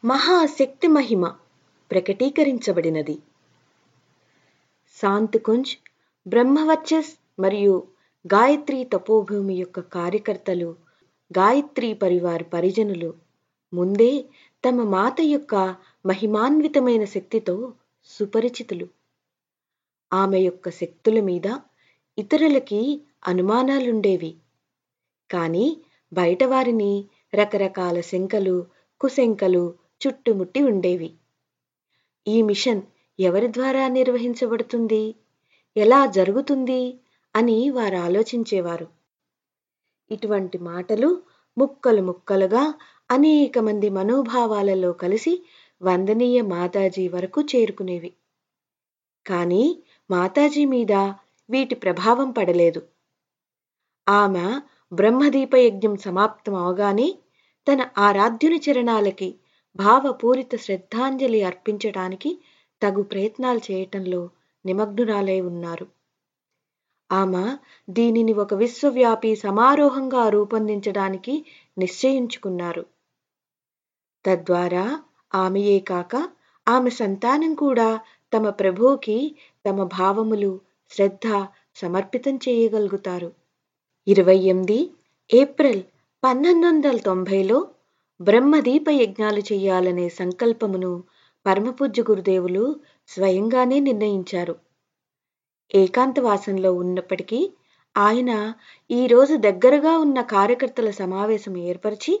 మహాశక్తి మహిమ ప్రకటీకరించబడినది. శాంతికుంజ్, బ్రహ్మవర్చస్ మరియు గాయత్రి తపోభూమి యొక్క కార్యకర్తలు, గాయత్రి పరివార్ పరిజనులు ముందే తమ మాత యొక్క మహిమాన్వితమైన శక్తితో సుపరిచితులు. ఆమె యొక్క శక్తుల మీద ఇతరులకి అనుమానాలుండేవి. కానీ బయట వారిని రకరకాల శంకలు, కుశంకలు చుట్టుముట్టి ఉండేవి. ఈ మిషన్ ఎవరి ద్వారా నిర్వహించబడుతుంది, ఎలా జరుగుతుంది అని వారు ఆలోచించేవారు. ఇటువంటి మాటలు ముక్కలు ముక్కలుగా అనేక మంది మనోభావాలలో కలిసి వందనీయ మాతాజీ వరకు చేరుకునేవి. కానీ మాతాజీ మీద వీటి ప్రభావం పడలేదు. ఆమె బ్రహ్మదీప యజ్ఞం సమాప్తం అవగానే తన ఆరాధ్యుని చరణాలకి భావపూరిత శ్రద్ధాంజలి అర్పించడానికి తగు ప్రయత్నాలు చేయటంలో నిమగ్నురాలై ఉన్నారు. ఆమె దీనిని ఒక విశ్వవ్యాపీ సమారోహంగా రూపొందించడానికి నిశ్చయించుకున్నారు. తద్వారా ఆమెయే కాక ఆమె సంతానం కూడా తమ ప్రభువుకి తమ భావములు, శ్రద్ధ సమర్పితం చేయగలుగుతారు. 28 ఏప్రిల్ 1990లో బ్రహ్మదీప యజ్ఞాలు చెయ్యాలనే సంకల్పమును పరమపూజ్య గురుదేవులు స్వయంగానే నిర్ణయించారు. ఏకాంతవాసంలో ఉన్నప్పటికీ ఆయన ఈరోజు దగ్గరగా ఉన్న కార్యకర్తల సమావేశం ఏర్పరిచి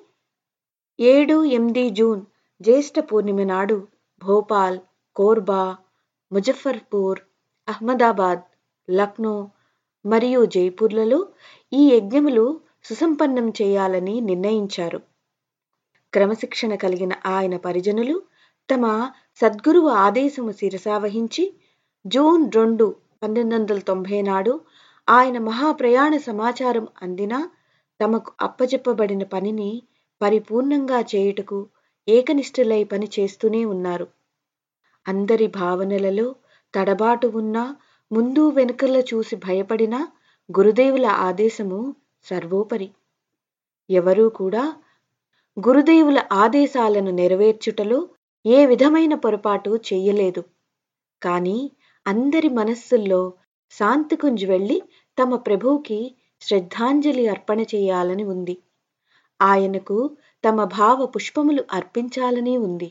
7-8 జూన్ జ్యేష్ఠ పూర్ణిమ నాడు భోపాల్, కోర్బా, ముజఫర్పూర్, అహ్మదాబాద్, లక్నో మరియు జైపూర్లలో ఈ యజ్ఞములు సుసంపన్నం చేయాలని నిర్ణయించారు. క్రమశిక్షణ కలిగిన ఆయన పరిజనులు తమ సద్గురువు ఆదేశము శిరసావహించి జూన్ 2, 1990 నాడు ఆయన మహాప్రయాణ సమాచారం అందినా తమకు అప్పచెప్పబడిన పనిని పరిపూర్ణంగా చేయుటకు ఏకనిష్ఠులై పని చేస్తూనే ఉన్నారు. అందరి భావనలలో తడబాటు ఉన్నా, ముందు వెనుకల చూసి భయపడినా గురుదేవుల ఆదేశము సర్వోపరి. ఎవరూ కూడా గురుదేవుల ఆదేశాలను నెరవేర్చుటలో ఏ విధమైన పొరపాటు చెయ్యలేదు. కానీ అందరి మనస్సుల్లో శాంతికుంజ్ వెళ్ళి తమ ప్రభువుకి శ్రద్ధాంజలి అర్పణ చేయాలని ఉంది. ఆయనకు తమ భావ పుష్పములు అర్పించాలని ఉంది.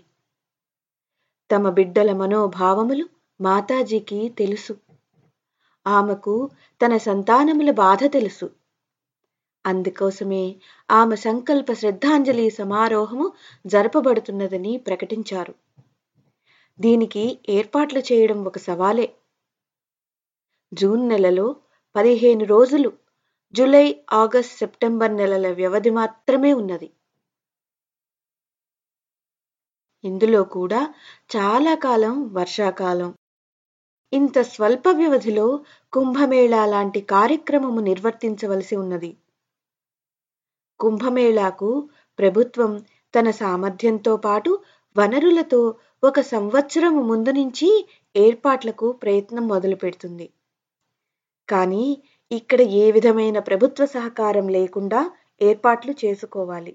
తమ బిడ్డల మనోభావములు మాతాజీకి తెలుసు. ఆమెకు తన సంతానముల బాధ తెలుసు. అందుకోసమే ఆమె సంకల్ప శ్రద్ధాంజలి సమారోహము జరపబడుతున్నదని ప్రకటించారు. దీనికి ఏర్పాట్లు చేయడం ఒక సవాలే. జూన్ నెలలో 15 రోజులు, జూలై, ఆగస్ట్, సెప్టెంబర్ నెలల వ్యవధి మాత్రమే ఉన్నది. ఇందులో కూడా చాలా కాలం వర్షాకాలం. ఇంత స్వల్ప వ్యవధిలో కుంభమేళా లాంటి కార్యక్రమము నిర్వర్తించవలసి ఉన్నది. కుంభమేళాకు ప్రభుత్వం తన సామర్థ్యంతో పాటు వనరులతో 1 సంవత్సరం ముందు నుంచి ఏర్పాట్లకు ప్రయత్నం మొదలు పెడుతుంది. కానీ ఇక్కడ ఏ విధమైన ప్రభుత్వ సహకారం లేకుండా ఏర్పాట్లు చేసుకోవాలి.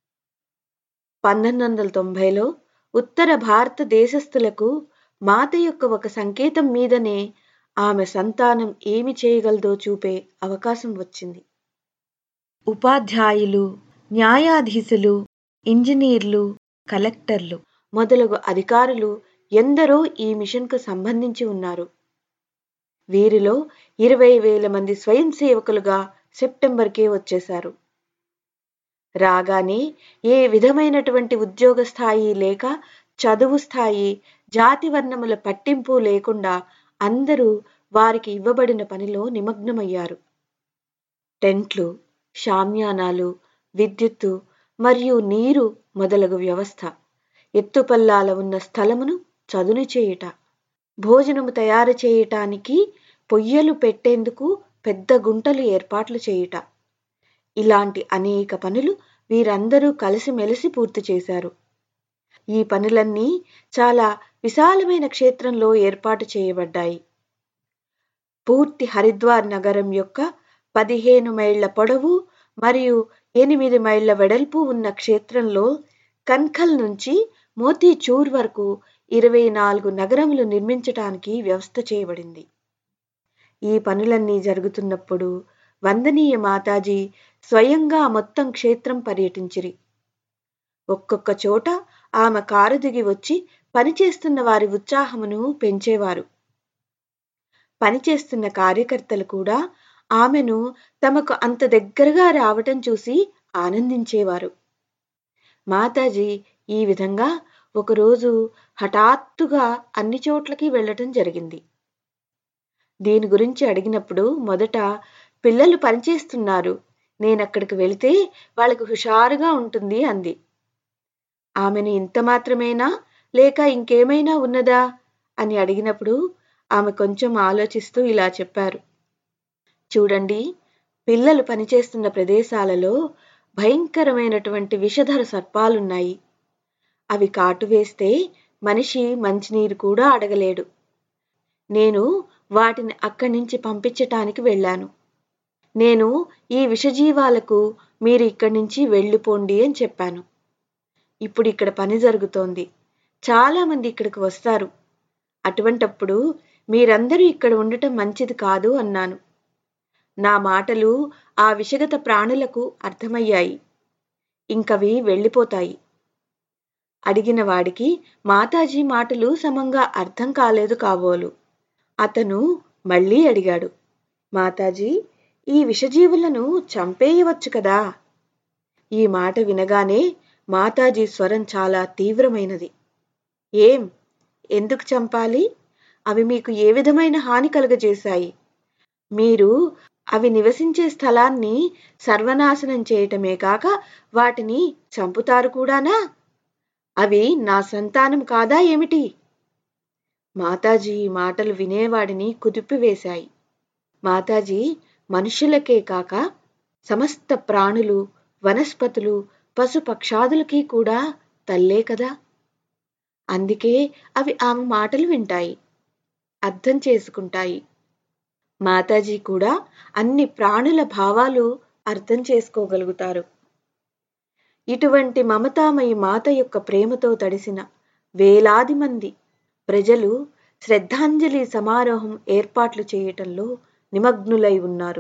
1990లో ఉత్తర భారతదేశస్థులకు మాత యొక్క ఒక సంకేతం మీదనే ఆమె సంతానం ఏమి చేయగలదో చూపే అవకాశం వచ్చింది. ఉపాధ్యాయులు, న్యాయాధీశులు, ఇంజనీర్లు, కలెక్టర్లు మొదలగు అధికారులు ఎందరో ఈ మిషన్కు సంబంధించి ఉన్నారు. వీరిలో 20,000 మంది స్వయం సేవకులుగా సెప్టెంబర్కే వచ్చేశారు. రాగానే ఏ విధమైనటువంటి ఉద్యోగ స్థాయి లేక, చదువు స్థాయి, జాతి వర్ణముల పట్టింపు లేకుండా అందరూ వారికి ఇవ్వబడిన పనిలో నిమగ్నమయ్యారు. టెంట్లు, షామ్యానాలు, విద్యుత్తు మరియు నీరు మొదలగు వ్యవస్థ, ఎత్తుపల్లాల ఉన్న స్థలమును చదును చేయుట, భోజనము తయారు చేయటానికి పొయ్యలు పెట్టేందుకు పెద్ద గుంటలు ఏర్పాట్లు చేయుట, ఇలాంటి అనేక పనులు వీరందరూ కలిసిమెలిసి పూర్తి చేశారు. ఈ పనులన్నీ చాలా విశాలమైన క్షేత్రంలో ఏర్పాటు చేయబడ్డాయి. పూర్తి హరిద్వార్ నగరం యొక్క 15 మైళ్ళ పొడవు మరియు 8 మైళ్ళ వెడల్పు ఉన్న క్షేత్రంలో కన్ఖల్ నుంచి మోతీచూర్ వరకు 24 నగరములు నిర్మించటానికి వ్యవస్థ చేయబడింది. ఈ పనులన్నీ జరుగుతున్నప్పుడు వందనీయ మాతాజీ స్వయంగా మొత్తం క్షేత్రం పర్యటించిరి. ఒక్కొక్క చోట ఆమె కారు దిగి వచ్చి పనిచేస్తున్న వారి ఉత్సాహమును పెంచేవారు. పనిచేస్తున్న కార్యకర్తలు కూడా ఆమెను తమకు అంత దగ్గరగా రావటం చూసి ఆనందించేవారు. మాతాజీ ఈ విధంగా ఒకరోజు హఠాత్తుగా అన్ని చోట్లకి వెళ్ళటం జరిగింది. దీని గురించి అడిగినప్పుడు మొదట పిల్లలు పనిచేస్తున్నారు, నేనక్కడికి వెళితే వాళ్ళకు హుషారుగా ఉంటుంది అంది. ఆమెను ఇంత మాత్రమేనా లేక ఇంకేమైనా ఉన్నదా అని అడిగినప్పుడు ఆమె కొంచెం ఆలోచిస్తూ ఇలా చెప్పారు. చూడండి, పిల్లలు పనిచేస్తున్న ప్రదేశాలలో భయంకరమైనటువంటి విషధర సర్పాలున్నాయి. అవి కాటు వేస్తే మనిషి మంచినీరు కూడా అడగలేడు. నేను వాటిని అక్కడి నుంచి పంపించటానికి వెళ్ళాను. నేను ఈ విషజీవాలకు మీరు ఇక్కడి నుంచి వెళ్ళిపోండి అని చెప్పాను. ఇప్పుడు ఇక్కడ పని జరుగుతోంది, చాలా మంది ఇక్కడికి వస్తారు. అటువంటప్పుడు మీరందరూ ఇక్కడ ఉండటం మంచిది కాదు అన్నాను. నా మాటలు ఆ విషగత ప్రాణులకు అర్థమయ్యాయి. ఇంకవి వెళ్ళిపోతాయి. అడిగిన వాడికి మాతాజీ మాటలు సమంగా అర్థం కాలేదు కాబోలు. అతను మళ్ళీ అడిగాడు, మాతాజీ, ఈ విషజీవులను చంపేయవచ్చు కదా? ఈ మాట వినగానే మాతాజీ స్వరం చాలా తీవ్రమైనది. ఏం, ఎందుకు చంపాలి? అవి మీకు ఏ విధమైన హాని కలుగజేశాయి? మీరు అవి నివసించే స్థలాన్ని సర్వనాశనం చేయటమే కాక వాటిని చంపుతారు కూడానా? అవి నా సంతానం కాదా ఏమిటి? మాతాజీ మాటలు వినేవాడిని కుదిపివేశాయి. మాతాజీ మనుషులకే కాక సమస్త ప్రాణులు, వనస్పతులు, పశుపక్షాదులకి కూడా తల్లే కదా. అందుకే అవి ఆమె మాటలు వింటాయి, అర్థం చేసుకుంటాయి. మాతాజీ కూడా అన్ని ప్రాణుల భావాలు అర్థం చేసుకోగలుగుతారు. ఇటువంటి మమతామయి మాత యొక్క ప్రేమతో తడిసిన వేలాది మంది ప్రజలు శ్రద్ధాంజలి సమారోహం ఏర్పాట్లు చేయటంలో నిమగ్నులై ఉన్నారు.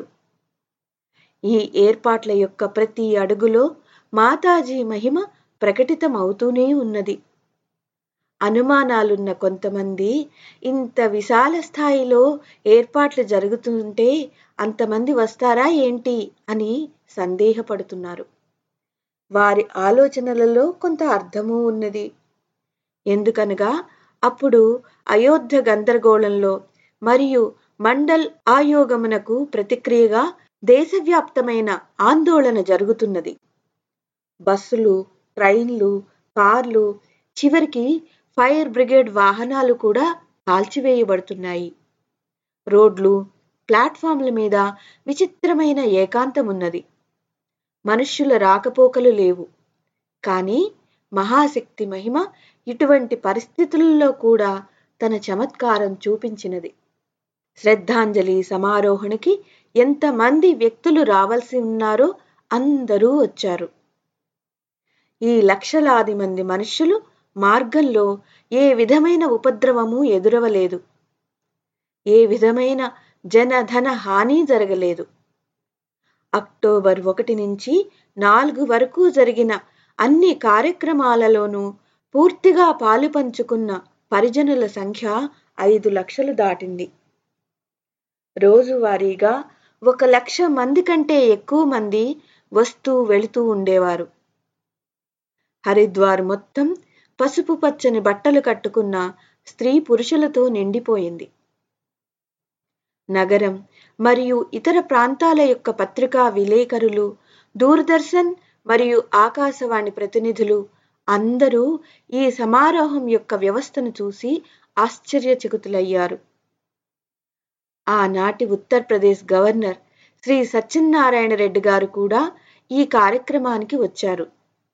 ఈ ఏర్పాట్ల యొక్క ప్రతి అడుగులో మాతాజీ మహిమ ప్రకటితమవుతూనే ఉన్నది. అనుమానాలున్న కొంతమంది ఇంత విశాల స్థాయిలో ఏర్పాట్లు జరుగుతుంటే అంతమంది వస్తారా ఏంటి అని సందేహపడుతున్నారు. వారి ఆలోచనలలో కొంత అర్థమూ ఉన్నది. ఎందుకనగా అప్పుడు అయోధ్య గందరగోళంలో మరియు మండల్ ఆయోగమునకు ప్రతిక్రియగా దేశవ్యాప్తమైన ఆందోళన జరుగుతున్నది. బస్సులు, ట్రైన్లు, కార్లు, చివరికి ఫైర్ బ్రిగేడ్ వాహనాలు కూడా కాల్చివేయబడుతున్నాయి. రోడ్లు, ప్లాట్ఫామ్ల మీద విచిత్రమైన ఏకాంతమున్నది. మనుష్యుల రాకపోకలు లేవు. కానీ మహాశక్తి మహిమ ఇటువంటి పరిస్థితుల్లో కూడా తన చమత్కారం చూపించినది. శ్రద్ధాంజలి సమారోహణకి ఎంతమంది వ్యక్తులు రావాల్సి ఉన్నారో అందరూ వచ్చారు. ఈ లక్షలాది మంది మనుష్యులు మార్గంలో ఏ విధమైన ఉపద్రవము ఎదురవలేదు. ఏ విధమైన జనధన హాని జరగలేదు. అక్టోబర్ 1 నుంచి 4 వరకు జరిగిన అన్ని కార్యక్రమాలలోనూ పూర్తిగా పాలు పంచుకున్న పరిజనుల సంఖ్య 5 లక్షలు దాటింది. రోజువారీగా 1 లక్ష మంది కంటే ఎక్కువ మంది వస్తూ వెళుతూ ఉండేవారు. హరిద్వార్ మొత్తం పసుపు పచ్చని బట్టలు కట్టుకున్న స్త్రీ పురుషులతో నిండిపోయింది. నగరం మరియు ఇతర ప్రాంతాల యొక్క పత్రికా విలేకరులు, దూరదర్శన్ మరియు ఆకాశవాణి ప్రతినిధులు అందరూ ఈ సమారోహం యొక్క వ్యవస్థను చూసి ఆశ్చర్యచకితులయ్యారు. ఆనాటి ఉత్తరప్రదేశ్ గవర్నర్ శ్రీ సత్యనారాయణ రెడ్డి గారు కూడా ఈ కార్యక్రమానికి వచ్చారు.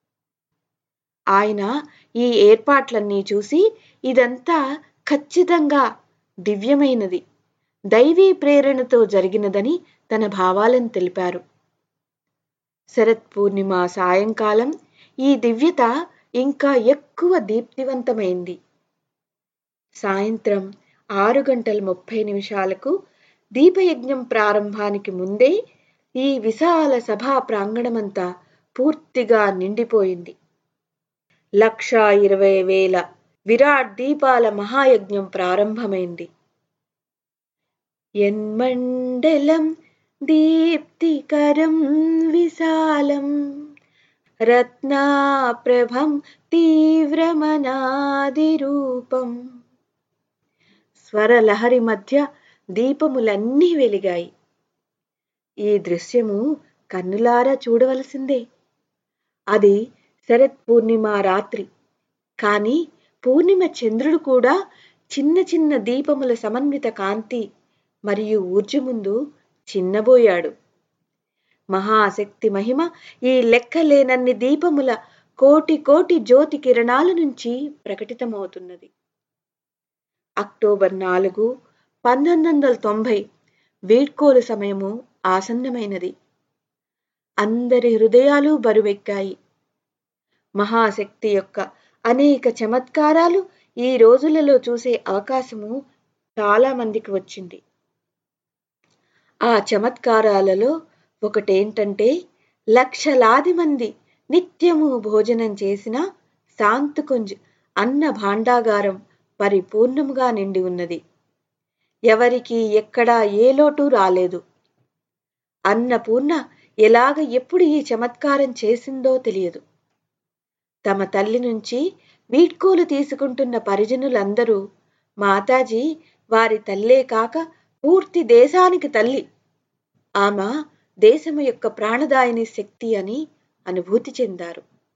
ఆయన ఈ ఏర్పాట్లన్నీ చూసి ఇదంతా ఖచ్చితంగా దివ్యమైనది, దైవీ ప్రేరణతో జరిగినదని తన భావాలను తెలిపారు. శరత్ పూర్ణిమ సాయంకాలం ఈ దివ్యత ఇంకా ఎక్కువ దీప్తివంతమైంది. సాయంత్రం 6:30 దీపయజ్ఞం ప్రారంభానికి ముందే ఈ విశాల సభా ప్రాంగణమంతా పూర్తిగా నిండిపోయింది. 1,20,000 విరాట్ దీపాల మహాయజ్ఞం ప్రారంభమైంది. యన్మండలం దీప్తికరం విశాలం రత్నాప్రభం తీవ్రమనాదిరూపం. స్వరలహరి మధ్య దీపములన్నీ వెలిగాయి. ఈ దృశ్యము కన్నులారా చూడవలసిందే. అది శరత్ పూర్ణిమ రాత్రి. కాని పూర్ణిమ చంద్రుడు కూడా చిన్న చిన్న దీపముల సమన్విత కాంతి మరియు ఊర్జ ముందు చిన్నబోయాడు. మహాశక్తి మహిమ ఈ లెక్కలేనన్ని దీపముల కోటి కోటి జ్యోతి కిరణాల నుంచి ప్రకటితమవుతున్నది. అక్టోబర్ 4, 1990 వీడ్కోలు సమయము ఆసన్నమైనది. అందరి హృదయాలు బరువెక్కాయి. మహాశక్తి యొక్క అనేక చమత్కారాలు ఈ రోజులలో చూసే అవకాశము చాలా మందికి వచ్చింది. ఆ చమత్కారాలలో ఒకటేంటంటే, లక్షలాది మంది నిత్యము భోజనం చేసిన శాంతకుంజ్ అన్న భాండాగారం పరిపూర్ణముగా నిండి ఉన్నది. ఎవరికి ఎక్కడా ఏ లోటు రాలేదు. అన్నపూర్ణ ఎలాగ ఎప్పుడు ఈ చమత్కారం చేసిందో తెలియదు. తమ తల్లి నుంచి వీడ్కోలు తీసుకుంటున్న పరిజనులందరూ మాతాజీ వారి తల్లే కాక పూర్తి దేశానికి తల్లి, ఆమె దేశము యొక్క ప్రాణదాయిని శక్తి అని అనుభూతి చెందారు.